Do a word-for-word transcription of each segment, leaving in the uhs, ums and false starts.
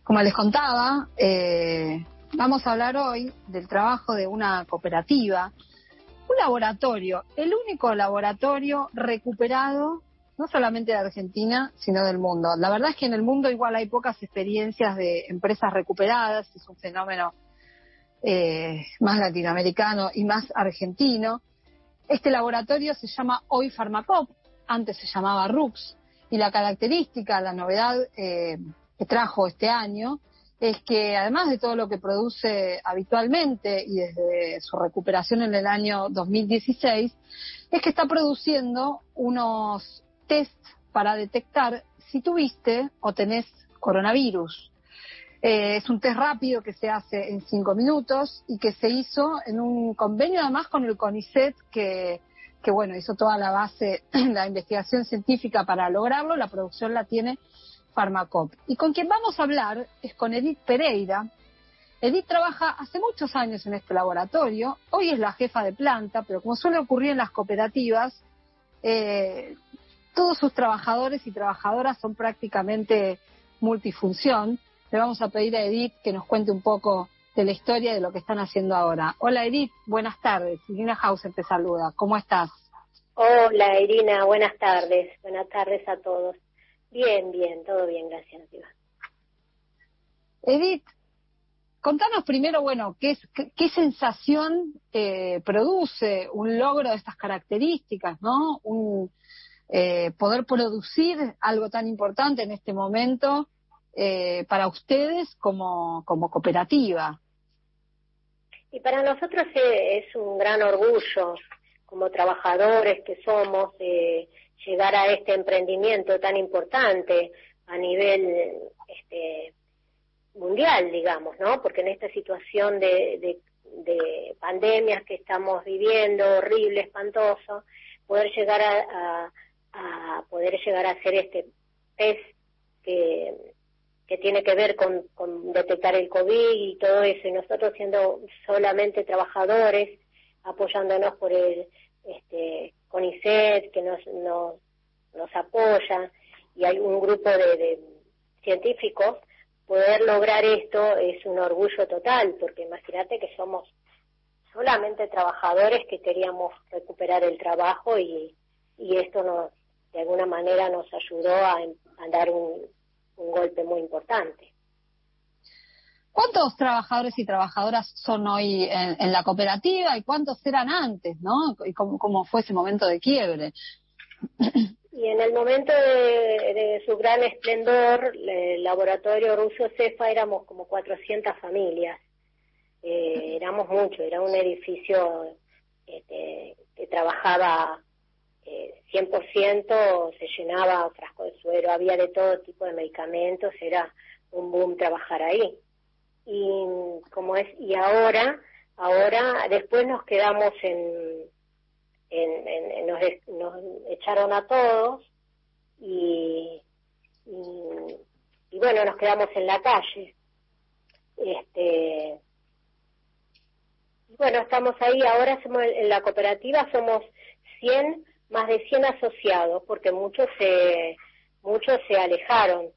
Como les contaba, eh, vamos a hablar hoy del trabajo de una cooperativa, un laboratorio, el único laboratorio recuperado, no solamente de Argentina, sino del mundo. La verdad es que en el mundo igual hay pocas experiencias de empresas recuperadas, es un fenómeno eh, más latinoamericano y más argentino. Este laboratorio se llama hoy Pharmacoop, antes se llamaba RUX, y la característica, la novedad eh, que trajo este año es que además de todo lo que produce habitualmente y desde su recuperación en el año dos mil dieciséis, es que está produciendo unos test para detectar si tuviste o tenés coronavirus. Eh, es un test rápido que se hace en cinco minutos y que se hizo en un convenio además con el CONICET que, que bueno, hizo toda la base, la investigación científica para lograrlo. La producción la tiene Pharmacoop. Y con quien vamos a hablar es con Edith Pereira. Edith trabaja hace muchos años en este laboratorio, hoy es la jefa de planta, pero como suele ocurrir en las cooperativas, eh, todos sus trabajadores y trabajadoras son prácticamente multifunción. Le vamos a pedir a Edith que nos cuente un poco de la historia de lo que están haciendo ahora. Hola Edith, buenas tardes. Irina Hauser te saluda. ¿Cómo estás? Hola Irina, buenas tardes. Buenas tardes a todos. Bien, bien, todo bien, gracias. Diva. Edith, contanos primero, bueno, qué, es, qué, qué sensación eh, produce un logro de estas características, ¿no? Un, eh, poder producir algo tan importante en este momento eh, para ustedes como, como cooperativa. Y para nosotros es, es un gran orgullo, como trabajadores que somos, eh, llegar a este emprendimiento tan importante a nivel este, mundial, digamos, ¿no? Porque en esta situación de, de, de pandemias que estamos viviendo, horrible, espantoso, poder llegar a, a, a poder llegar a hacer este test que, que tiene que ver con, con detectar el COVID y todo eso, y nosotros siendo solamente trabajadores, apoyándonos por el este CONICET, que nos, nos, nos apoya, y hay un grupo de, de científicos. Poder lograr esto es un orgullo total, porque imagínate que somos solamente trabajadores que queríamos recuperar el trabajo y, y esto nos, de alguna manera nos ayudó a, a dar un, un golpe muy importante. ¿Cuántos trabajadores y trabajadoras son hoy en, en la cooperativa y cuántos eran antes, ¿no? ¿Y cómo, cómo fue ese momento de quiebre? Y en el momento de, de su gran esplendor, el laboratorio Russo Cefa éramos como cuatrocientas familias. Eh, éramos muchos, era un edificio este, que trabajaba eh, cien por ciento, se llenaba frasco de suero, había de todo tipo de medicamentos, era un boom trabajar ahí. Y como es y ahora, ahora después nos quedamos en... En, en, en nos, nos echaron a todos y, y, y bueno, nos quedamos en la calle. Este, bueno, estamos ahí, ahora somos, en la cooperativa somos cien, más de cien asociados, porque muchos se, muchos se alejaron.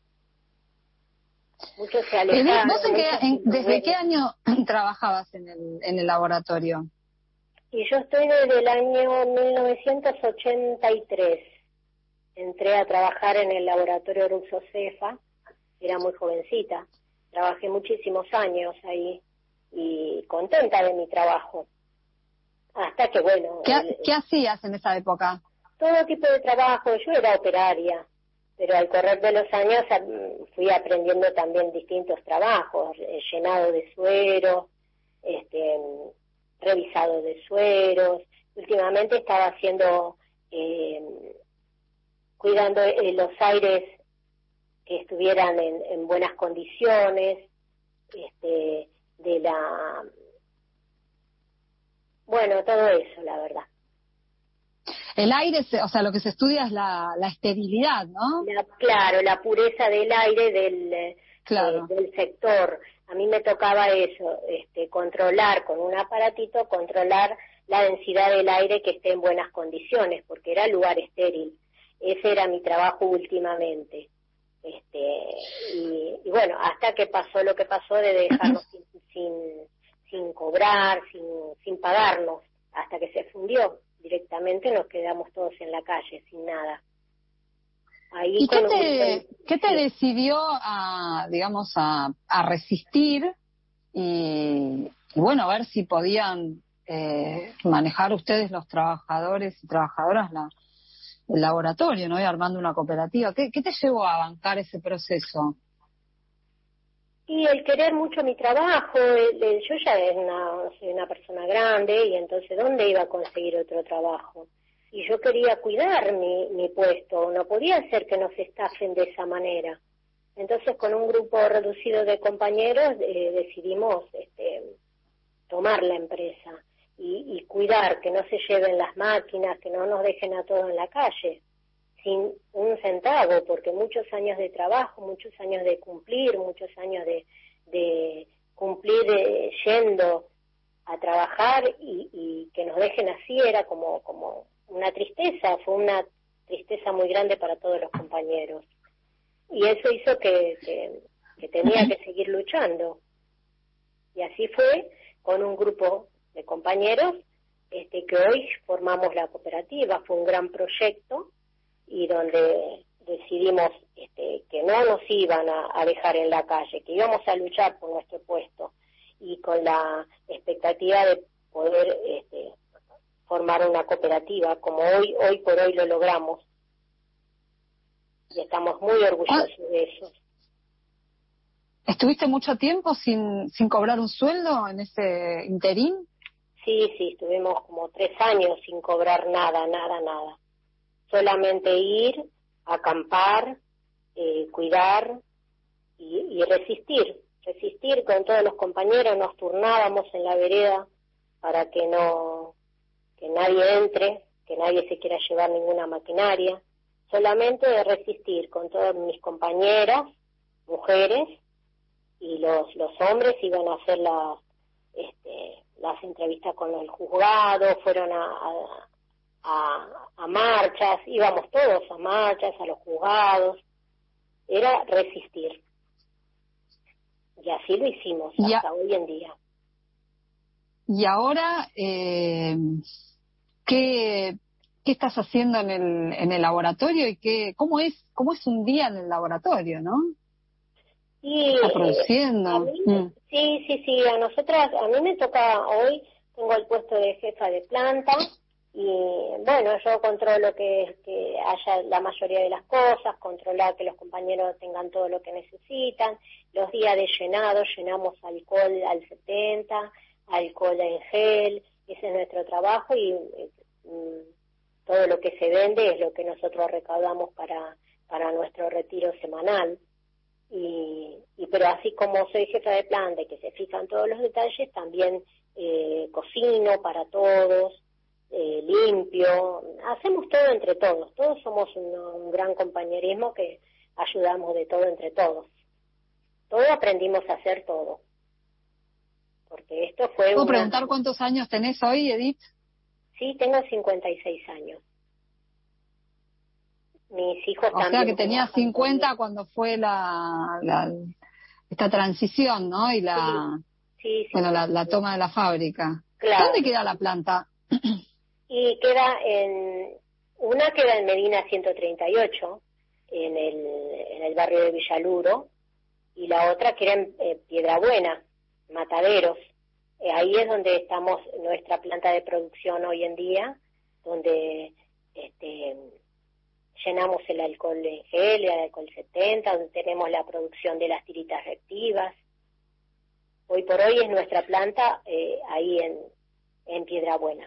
Muchos se alejaron. ¿Vos en qué, en, ¿Desde qué año trabajabas en el, en el laboratorio? Y yo estoy desde el año mil novecientos ochenta y tres. Entré a trabajar en el laboratorio Russo Cefa, era muy jovencita. Trabajé muchísimos años ahí y contenta de mi trabajo. Hasta que, bueno... ¿Qué, el, ¿qué hacías en esa época? Todo tipo de trabajo. Yo era operaria, pero al correr de los años fui aprendiendo también distintos trabajos, llenado de suero, este... revisado de sueros. Últimamente estaba haciendo, eh, cuidando eh, los aires que estuvieran en, en buenas condiciones, este, de la, bueno, todo eso, la verdad. El aire, o sea, lo que se estudia es la, la esterilidad, ¿no? La, claro, la pureza del aire del, claro. eh, del sector. A mí me tocaba eso, este, controlar con un aparatito, controlar la densidad del aire que esté en buenas condiciones, porque era lugar estéril. Ese era mi trabajo últimamente. Este, y, y bueno, hasta que pasó lo que pasó de dejarnos sin, sin, sin cobrar, sin, sin pagarnos, hasta que se fundió. Directamente nos quedamos todos en la calle, sin nada. Ahí ¿Y qué con te, un... qué te decidió a, digamos, a, a resistir y, y, bueno, a ver si podían eh, manejar ustedes los trabajadores y trabajadoras la, el laboratorio, ¿no? Y armando una cooperativa? ¿Qué, qué te llevó a bancar ese proceso? Y el querer mucho mi trabajo, el, el, yo ya era una, soy una persona grande y entonces ¿dónde iba a conseguir otro trabajo? Y yo quería cuidar mi, mi puesto, no podía ser que nos estafen de esa manera. Entonces con un grupo reducido de compañeros eh, decidimos este, tomar la empresa y, y cuidar, que no se lleven las máquinas, que no nos dejen a todos en la calle, sin un centavo, porque muchos años de trabajo, muchos años de cumplir, muchos años de, de cumplir eh, yendo a trabajar y, y que nos dejen así era como, como una tristeza, fue una tristeza muy grande para todos los compañeros. Y eso hizo que, que, que tenía que seguir luchando. Y así fue con un grupo de compañeros este, que hoy formamos la cooperativa. Fue un gran proyecto y donde decidimos este, que no nos iban a, a dejar en la calle, que íbamos a luchar por nuestro puesto y con la expectativa de poder este, formar una cooperativa, como hoy hoy por hoy lo logramos. Y estamos muy orgullosos ah, de eso. ¿Estuviste mucho tiempo sin, sin cobrar un sueldo en ese interín? Sí, sí, estuvimos como tres años sin cobrar nada, nada, nada. Solamente ir, acampar, eh, cuidar y, y resistir, resistir con todos los compañeros, nos turnábamos en la vereda para que no, que nadie entre, que nadie se quiera llevar ninguna maquinaria, solamente resistir con todas mis compañeras, mujeres, y los, los hombres iban a hacer las, este, las entrevistas con el juzgado, fueron a, a A, a marchas, íbamos todos a marchas, a los juzgados, era resistir. Y así lo hicimos hasta ya, hoy en día. Y ahora, eh, ¿qué, qué estás haciendo en el, en el laboratorio y qué, cómo es, cómo es un día en el laboratorio, ¿no? Y, ¿Está produciendo? Eh, a mí, mm. Sí, sí, sí, a nosotras, a mí me toca hoy, tengo el puesto de jefa de planta. Y bueno, yo controlo que, que haya la mayoría de las cosas, controlar que los compañeros tengan todo lo que necesitan. Los días de llenado, llenamos alcohol al setenta, alcohol en gel, ese es nuestro trabajo y eh, todo lo que se vende es lo que nosotros recaudamos para, para nuestro retiro semanal. Y, y pero así como soy jefa de planta y que se fijan todos los detalles, también eh, cocino para todos. Eh, limpio, hacemos todo entre todos, todos somos un, un gran compañerismo que ayudamos de todo entre todos. Todos aprendimos a hacer todo. Porque esto fue ¿Puedo una... preguntar cuántos años tenés hoy, Edith? Sí, tengo cincuenta y seis años. Mis hijos o también. O sea que tenías cincuenta también cuando fue la, la esta transición, ¿no? Y la sí, sí, sí, bueno, sí, la, sí. la toma de la fábrica. Claro. ¿Dónde queda la planta? Y queda en, una queda en Medina ciento treinta y ocho, en el, en el barrio de Villaluro, y la otra queda en eh, Piedrabuena, Mataderos. Eh, ahí es donde estamos, nuestra planta de producción hoy en día, donde este, llenamos el alcohol en gel, el alcohol setenta, donde tenemos la producción de las tiritas reactivas. Hoy por hoy es nuestra planta eh, ahí en, en Piedrabuena.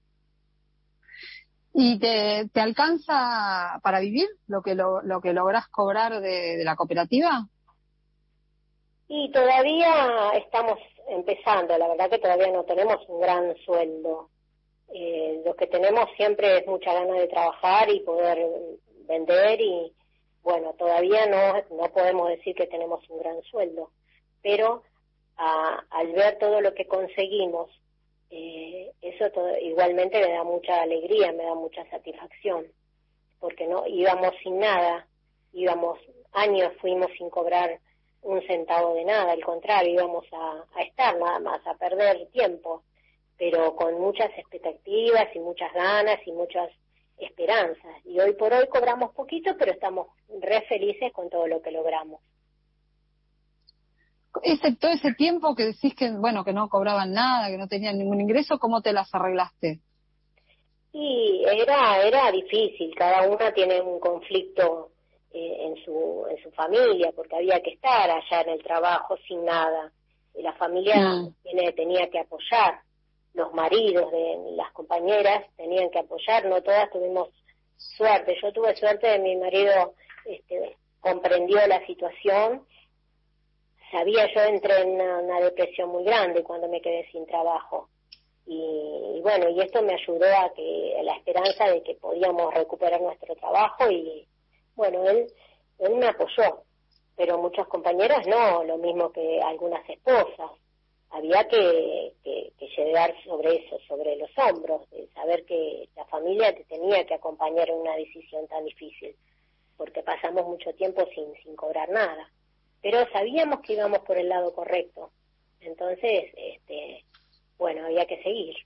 ¿Y te, te alcanza para vivir lo que lo, lo que lográs cobrar de, de la cooperativa? Y todavía estamos empezando, la verdad que todavía no tenemos un gran sueldo. Eh, lo que tenemos siempre es mucha ganas de trabajar y poder vender y, bueno, todavía no, no podemos decir que tenemos un gran sueldo, pero a, al ver todo lo que conseguimos, Eh, eso todo, igualmente me da mucha alegría, me da mucha satisfacción, porque no íbamos sin nada, íbamos años, fuimos sin cobrar un centavo de nada, al contrario, íbamos a, a estar nada más, a perder tiempo, pero con muchas expectativas y muchas ganas y muchas esperanzas. Y hoy por hoy cobramos poquito, pero estamos re felices con todo lo que logramos. Ese, todo ese tiempo que decís que, bueno, que no cobraban nada, que no tenían ningún ingreso, ¿cómo te las arreglaste? Y era era difícil, cada una tiene un conflicto eh, en su en su familia, porque había que estar allá en el trabajo sin nada. Y la familia Mm. tiene, tenía que apoyar, los maridos de las compañeras tenían que apoyar, no todas tuvimos suerte. Yo tuve suerte de mi marido, este, comprendió la situación. Sabía, yo entré en una, una depresión muy grande cuando me quedé sin trabajo. Y, y bueno, y esto me ayudó a que, a la esperanza de que podíamos recuperar nuestro trabajo y bueno, él, él me apoyó, pero muchas compañeras no, lo mismo que algunas esposas. Había que, que, que llevar sobre eso, sobre los hombros, de saber que la familia te tenía que acompañar en una decisión tan difícil, porque pasamos mucho tiempo sin, sin cobrar nada. Pero sabíamos que íbamos por el lado correcto. Entonces, este, bueno, había que seguir.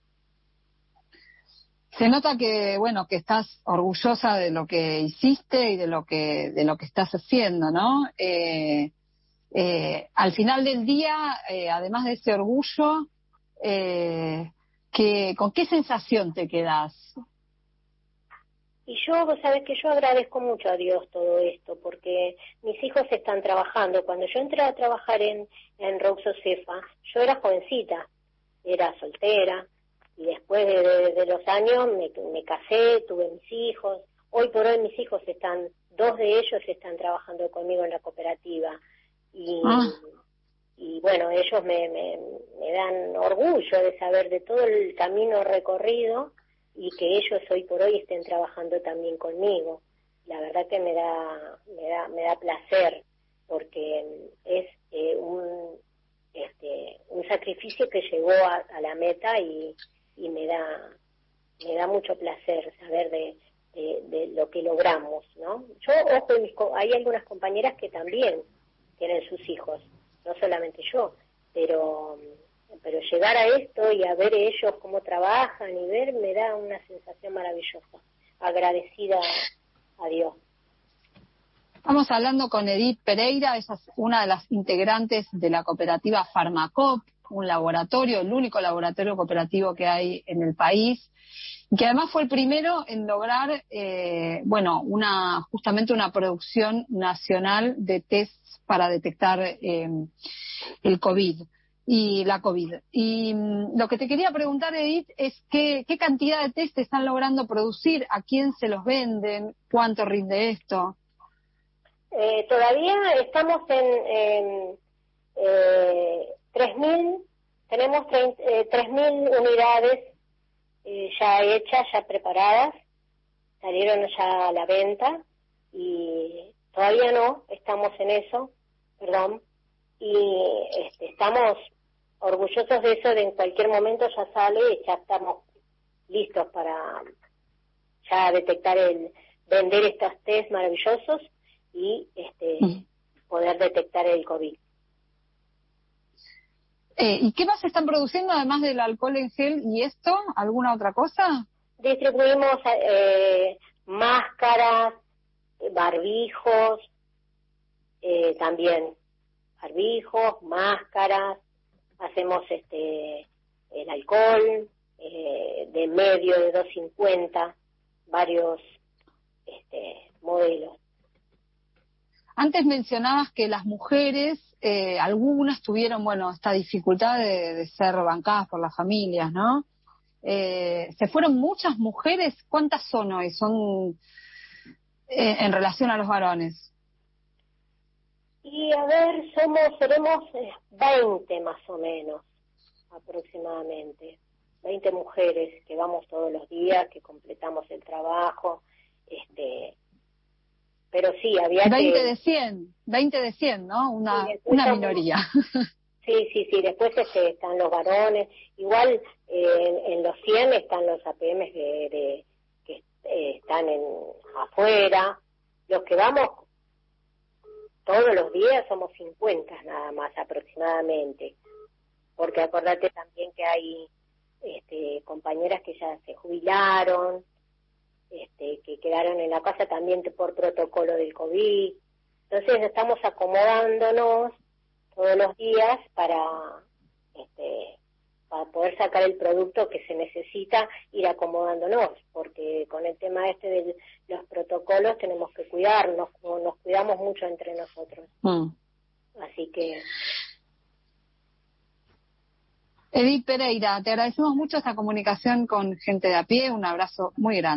Se nota que, bueno, que estás orgullosa de lo que hiciste y de lo que de lo que estás haciendo, ¿no? Eh, eh, al final del día, eh, además de ese orgullo, eh, que, ¿con qué sensación te quedás? Y yo, vos sabés que yo agradezco mucho a Dios todo esto, porque mis hijos están trabajando. Cuando yo entré a trabajar en, en Roxo Cefa, yo era jovencita, era soltera, y después de, de, de los años me, me casé, tuve mis hijos. Hoy por hoy mis hijos están, dos de ellos están trabajando conmigo en la cooperativa. Y, Ah. y bueno, ellos me, me, me dan orgullo de saber de todo el camino recorrido y que ellos hoy por hoy estén trabajando también conmigo. La verdad que me da me da me da placer, porque es eh, un este un sacrificio que llegó a, a la meta y, y me da me da mucho placer saber de, de, de lo que logramos, ¿no? Yo, ojo, mis, hay algunas compañeras que también tienen sus hijos, no solamente yo, pero pero llegar a esto y a ver ellos cómo trabajan y ver, me da una sensación maravillosa, agradecida a Dios. Estamos hablando con Edith Pereira, ella es una de las integrantes de la cooperativa Farmacop, un laboratorio, el único laboratorio cooperativo que hay en el país, que además fue el primero en lograr, eh, bueno, una justamente una producción nacional de tests para detectar eh, el COVID y la COVID. Y mm, lo que te quería preguntar, Edith, es qué, qué cantidad de test están logrando producir, a quién se los venden, cuánto rinde esto. Eh, todavía estamos en, en eh, tres mil, tenemos eh, tres mil unidades eh, ya hechas, ya preparadas, salieron ya a la venta y todavía no, estamos en eso, perdón, y este, estamos orgullosos de eso, de en cualquier momento ya sale y ya estamos listos para ya detectar el, vender estos test maravillosos y este mm. poder detectar el COVID. Eh, ¿Y qué más están produciendo además del alcohol en gel y esto? ¿Alguna otra cosa? Distribuimos eh, máscaras, barbijos, eh, también barbijos, máscaras, hacemos este el alcohol eh, de medio, de dos cincuenta, varios este modelos. Antes mencionabas que las mujeres, eh, algunas tuvieron, bueno, esta dificultad de, de ser bancadas por las familias, ¿no? Eh, ¿Se fueron muchas mujeres? ¿Cuántas son hoy? ¿Son eh, en relación a los varones? Y a ver, somos, seremos veinte más o menos, aproximadamente. veinte mujeres que vamos todos los días, que completamos el trabajo, este... Pero sí, había veinte que... de cien, veinte de cien, ¿no? Una, sí, una somos... minoría. Sí, sí, sí, después este, están los varones, igual eh, en, en los cien están los A P Ms de, de, que eh, están en afuera, los que vamos todos los días somos cincuenta nada más aproximadamente, porque acordate también que hay este, compañeras que ya se jubilaron, este, que quedaron en la casa también por protocolo del COVID. Entonces estamos acomodándonos todos los días para este, para poder sacar el producto que se necesita, ir acomodándonos, porque con el tema este de los protocolos tenemos que cuidarnos, como nos cuidamos mucho entre nosotros. Mm. Así que... Edith Pereira, te agradecemos mucho esta comunicación con gente de a pie, un abrazo muy grande.